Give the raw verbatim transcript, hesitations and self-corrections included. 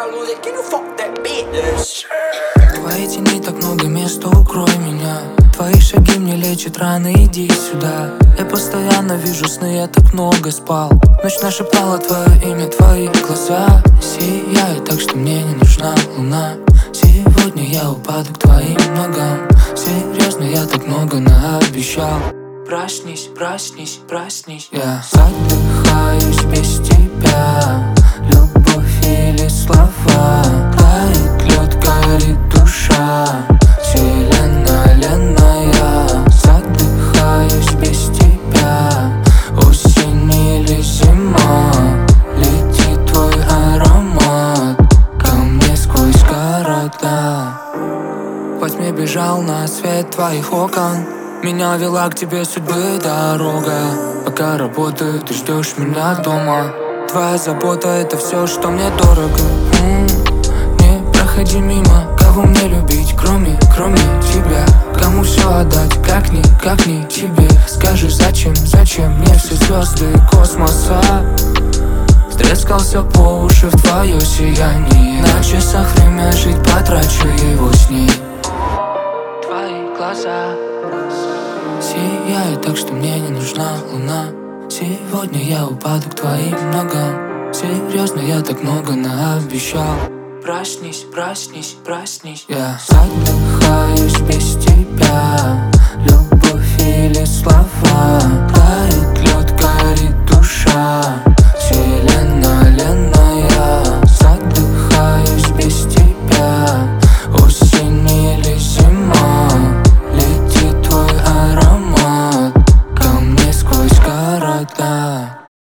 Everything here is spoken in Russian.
lose it, can you fuck that bitch? Yes. Твоей тени так много места, укрой меня. Твои шаги мне лечат раны, иди сюда. Я постоянно вижу сны, я так много спал. Ночь нашептала твое имя, твои глаза сияют так, что мне не нужна луна. Сегодня я упаду к твоим ногам. Серьезно, я так много наобещал. Проснись, проснись, проснись. Я задыхаюсь без тебя. Любовь или слова. Тает лед, горит душа. Вселенная, задыхаюсь без тебя. Осень или зима. Летит твой аромат ко мне сквозь города. Во тьме бежал на свет твоих окон. Меня вела к тебе судьбы дорога. Пока работаю, ты ждешь меня дома. Твоя забота — это все, что мне дорого. М-м, не проходи мимо. Кого мне любить, кроме, кроме тебя? Кому все отдать, как ни, как ни тебе? Скажи, зачем, зачем мне все звезды космоса? Стрескался по уши в твое сияние. На часах время жить, потрачу его с ней. Твои глаза сияет так, что мне не нужна луна. Сегодня я упаду к твоим ногам. Серьезно, я так много наобещал. Проснись, проснись, проснись. Я задыхаюсь без тебя.